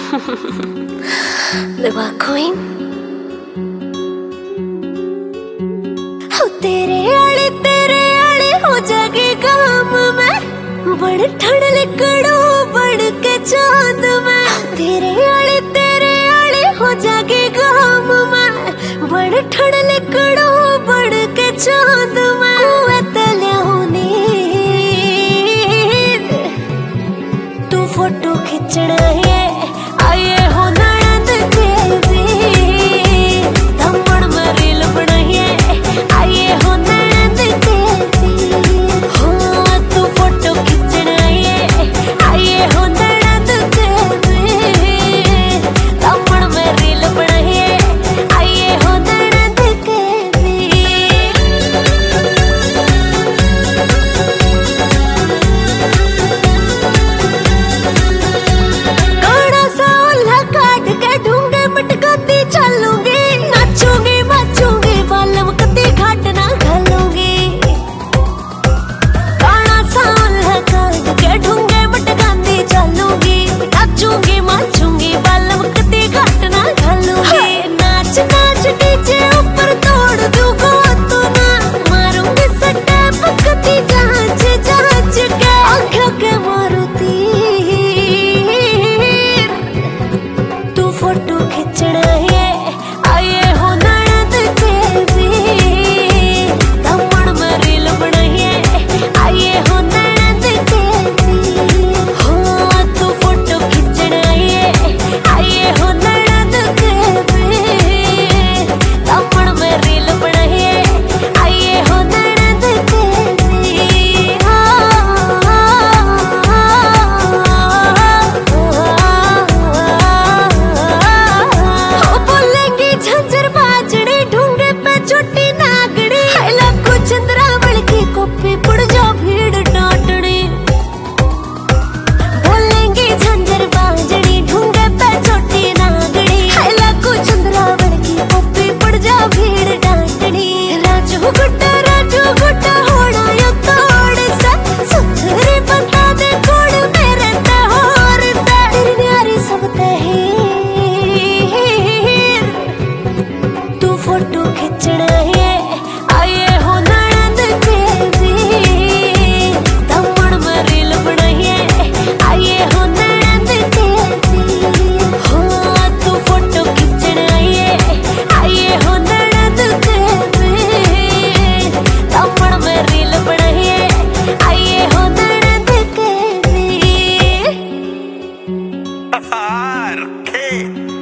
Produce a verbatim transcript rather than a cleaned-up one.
The queen हो तेरे आले तेरे आले हो जागे काम में बड़ ठंड लिकड़ो बढ़ के चांद में तेरे आले तेरे आले हो जागे काम में बड़ ठंड लिकड़ो बढ़ के चांद में तू फोटो खिंचना है आए हो ननद के भी धम्मड़ में रील बनाई है आए हो ननद के भी हाँ तू फोटो खिंचना है आए हो ननद के भी धम्मड़ में रील बनाई है आए हो ननद के भी चलूंगी नाचूंगी बचूंगी बालम कती घाट ना घालूंगी काना साल है काट के ढूंगे मटकांदी चलूंगी नाचूंगी माचूंगी बालम कती घाट ना घालूंगी नाच नाच डीजे ऊपर तोड़ दूंगा तू ना मारूंगी सट्टे पकती जांच जांच के आंखों के मारुती तू फोटो खिंचना है फोटो खिंचना है आए हो ननद के भी धम्मड़ में रील बनाई है आए हो ननद के भी हाँ तू फोटो खिंचना है आए हो ननद के भी धम्मड़ में रील बनाई है आए हो ननद के भी।